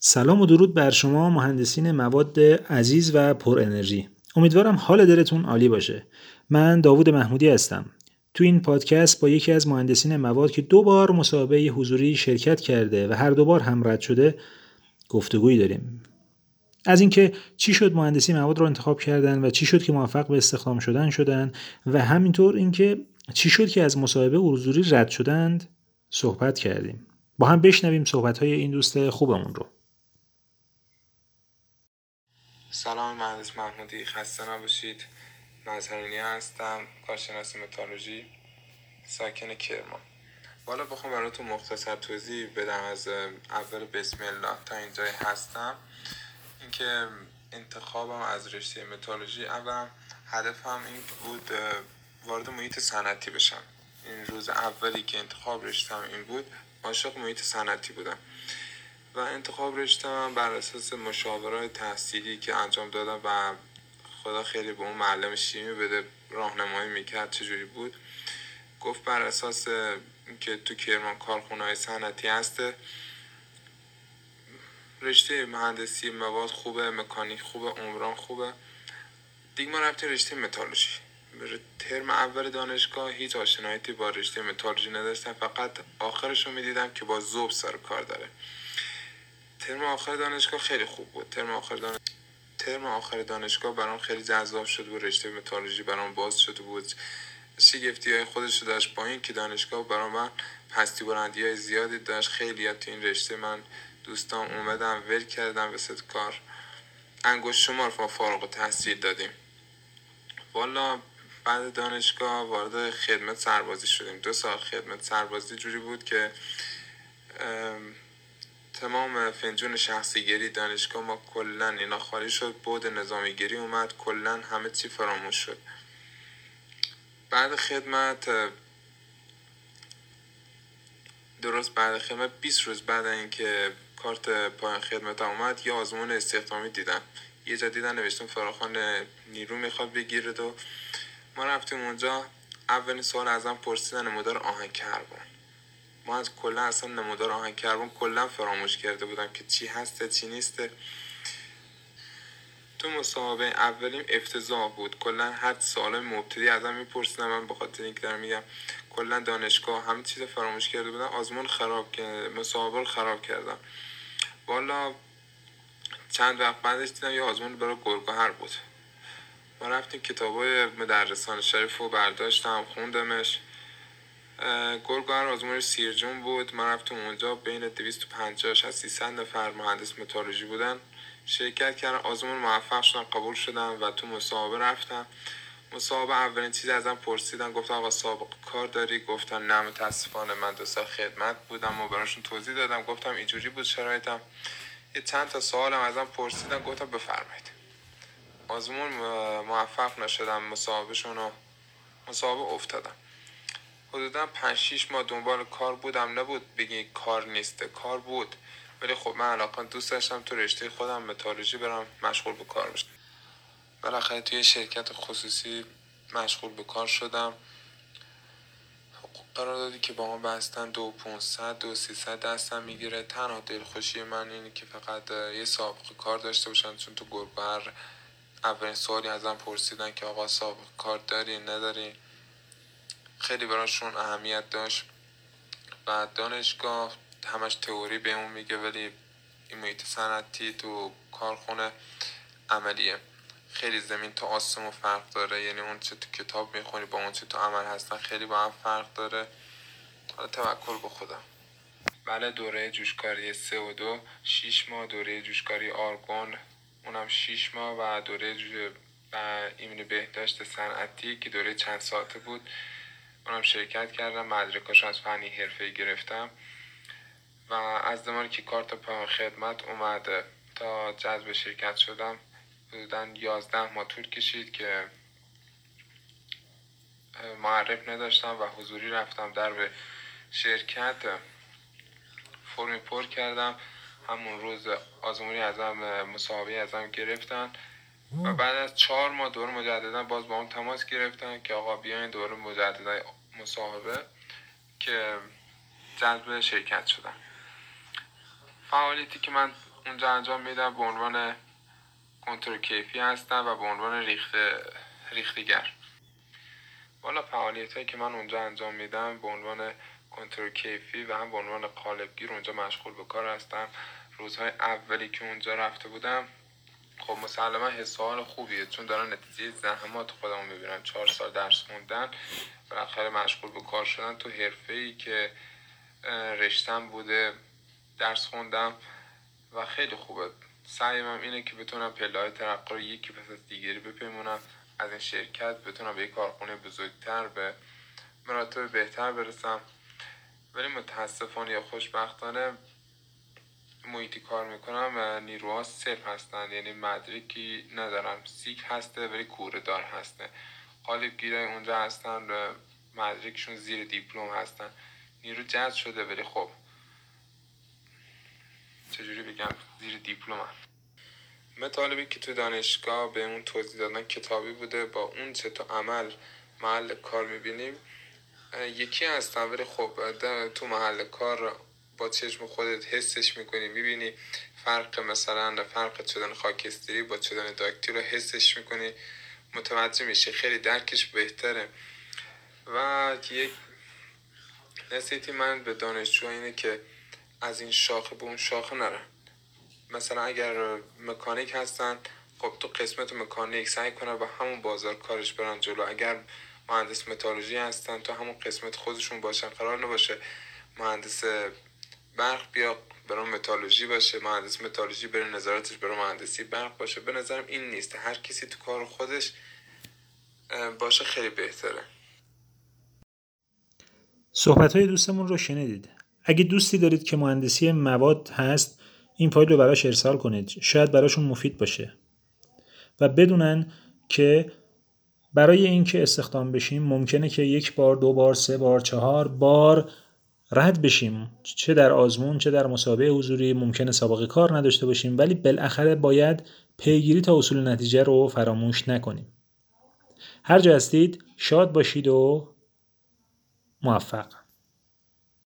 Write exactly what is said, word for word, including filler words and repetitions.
سلام و درود بر شما مهندسین مواد عزیز و پر انرژی. امیدوارم حال دلتون عالی باشه. من داوود محمودی هستم. تو این پادکست با یکی از مهندسین مواد که دو بار مسابقه حضوری شرکت کرده و هر دو بار هم رد شده گفتگویی داریم. از اینکه چی شد مهندسی مواد رو انتخاب کردن و چی شد که موفق به استخدام شدن شدن و همینطور اینکه چی شد که از مسابقه حضوری رد شدند صحبت کردیم. با هم بشنویم صحبت‌های این دوست خوبمون رو. سلام، مهندس محمودی، خسته نباشید. مظهرینی هستم، کارشناس متالورژی، ساکن کرمان. بالا بخوام براتون مختصر توضیح بدم از اول بسم الله تا اینجای هستم. اینکه انتخابم از رشته متالورژی، اولا هدفم این بود وارد محیط صنعتی بشم. این روز اولی که انتخاب رشتم این بود، عاشق محیط صنعتی بودم و انتخاب رشته من بر اساس مشاورات تحصیلی که انجام دادم و خدا خیلی به اون معلم شیمی بده راهنمایی میکرد چجوری بود. گفت بر اساس که تو کرمان کارخونه‌های صنعتی هسته، رشته مهندسی مواد خوبه، مکانیک خوبه، عمران خوبه، دیگه ما رفتیم رشته متالورژی. ترم اول دانشگاه هیچ آشناییتی با رشته متالورژی نداشتم، فقط آخرش رو میدیدم که با ذوب سر کار داره. ترم آخر دانشگاه خیلی خوب بود. ترم آخر دانشگاه ترم آخر دانشگاه برام خیلی جذاب شد و رشته متالورژی برام باز شده بود. شگفتی‌های خودش رو داشت، با این که دانشگاه برام من پستی بلندی‌های زیادی داشت. خیلی تو این رشته من دوستام اومدم ول کردم به ست کار. انگشت شمار ما فارغ التحصیل دادیم. والا بعد دانشگاه وارد خدمت سربازی شدیم. دو سال خدمت سربازی جوری بود که تمام فنجون شخصیگری دانشگاه ما کلن اینا خالی شد، بود نظامیگری اومد، کلن همه چی فراموش شد. بعد خدمت درست بعد خدمت بیست روز بعد اینکه کارت پایان خدمت اومد، یه آزمون استخدامی دیدم. یه جا دیدن نوشتم فراخوان نیرو میخواد بگیرد و ما رفتیم اونجا. اولین سوال ازم پرسیدن نمودار آهن کربن. ما از کلا اصلا نمودار آهن کربن کلا فراموش کرده بودم که چی هسته چی نیسته. تو مسابقه اولیم افتضاح بود. کلا هر سوال مبتدی ازم میپرسیدن، من به خاطر اینکه دارم میگم کلا دانشگاه همه چیز فراموش کرده بودم، آزمون خراب کردم، مسابقه رو خراب کردم. والا چند وقت بعدش دیدم یه آزمون برای گلگهر بود. ما رفتیم کتابای مدرسان شریف رو برداشتم خوندمش. گلگهر آزمون سیرجون بود. ما رفتیم اونجا، بین دویست و پنجاه تا سیصد نفر مهندس متالورژی بودن، شرکت کردن. آزمون موفق شدم، قبول شدم و تو مسابقه رفتم. مسابقه اولین چیز ازم پرسیدن، گفتم آقا سابقه کار داری؟ گفتم نه متاسفانه من دو سال خدمت بودم و براشون توضیح دادم. گفتم اینجوری بود شرایطم. یه چند تا سوالم ازم پرسیدن، گفتم بفرمایید. آزمون موفق نشدم، مسابقهشون مسابقه افتادم. حدودا پنج شش ماه دنبال کار بودم. نبود بگی کار نیسته، کار بود، ولی خب من علاقا دوست داشتم تو رشته خودم متالورژی برم مشغول به کار بشم. بالاخره توی شرکت خصوصی مشغول به کار شدم. قراردادی که با ما بستن دو پونصد دو سیصد دستم میگیره. تنها دلخوشی من اینه که فقط یه سابقه کار داشته باشن، چون تو گلگهر اولین سوالی ازم پرسیدن که آقا سابقه کار داری نداری. خیلی براشون اهمیت داشت. و دانشگاه همش تئوری بهمون میگه، ولی این محیط صنعتی تو کارخونه عملیه. خیلی زمین تا آسمون فرق داره، یعنی اون چه تو کتاب میخونی با اون چه تو عمل هستن خیلی با هم فرق داره. حالا توکل به خدا. بله، دوره جوشکاری سه و دو شیش ماه، دوره جوشکاری آرگون اونم شیش ماه و دوره جو... و ایمن بهداشت صنعتی که دوره چند ساعته بود اونم شرکت کردم. مدرکاش از فنی حرفه‌ای گرفتم و از زمانی که کارت پایان خدمت اومده تا جذب شرکت شدم حدوداً یازده ماه طول کشید که معرف نداشتم و حضوری رفتم در به شرکت. فرمی پر کردم، همون روز آزمونی ازم مسابقه ازم گرفتن و بعد از چهار ماه دوره مجددا باز با اون تماس گرفتن که آقا بیاین دوره مجددا مصاحبه، که جذب شرکت شدم. فعالیتی که من اونجا انجام میدم به عنوان کنترل کیفی هستم و به عنوان ریخت ریختیگر. والا فعالیت هایی که من اونجا انجام میدم به عنوان کنترل کیفی و هم به عنوان قالبگیر اونجا مشغول به کار هستم. روزهای اولی که اونجا رفته بودم خب مسلما حس و حال خوبیه، چون دارم نتیجه زحمات خودمو میبینم. چهار سال درس خوندن، بالاخره مشغول به کار شدن تو حرفه‌ای که رشتم بوده، درس خوندم و خیلی خوبه. سعیم اینه که بتونم پله‌های ترقی رو یکی پس از دیگری بپیمونم، از این شرکت بتونم به یک کارخونه بزرگتر به مراتب بهتر برسم. ولی متاسفانه یا خوشبختانه محیطی کار میکنم و نیروها صفر هستن، یعنی مدرکی ندارم. سیک هسته ولی کوره دار هسته. قالبگیرای اونجا هستن و مدرکشون زیر دیپلم هستن. نیرو جذب شده ولی خب چجوری بگم زیر دیپلم هم. مطالبی که تو دانشگاه به اون توضیح دادن کتابی بوده، با اون چه تو عمل محل کار میبینیم یکی هستن، ولی خب تو محل کار با چشم خودت حسش میکنی، میبینی فرق، مثلا فرق شدن خاکستری با شدن داکتی رو حسش میکنی، متوجه میشه، خیلی درکش بهتره. و یک نصیحتی من به دانشجو اینه که از این شاخه به اون شاخه نرن. مثلا اگر مکانیک هستن خب تو قسمت مکانیک سعی کنن با همون بازار کارش برن جلو. اگر مهندس متالورژی هستن تو همون قسمت خودشون باشن، قرار نباشه مهندس برق بیا برای متالورژی باشه، مهندس متالورژی بره نظارتش برای مهندسی برق باشه. به نظرم این نیست، هر کسی تو کار خودش باشه خیلی بهتره. صحبت‌های دوستمون رو شنیدید. اگه دوستی دارید که مهندسی مواد هست، این فایل رو براش ارسال کنید. شاید براشون مفید باشه. و بدونن که برای اینکه استخدام بشیم ممکنه که یک بار، دو بار، سه بار، چهار بار رد بشیم، چه در آزمون چه در مسابقه حضوری. ممکنه سابقه کار نداشته باشیم، ولی بالاخره باید پیگیری تا وصول نتیجه رو فراموش نکنیم. هر جا هستید شاد باشید و موفق.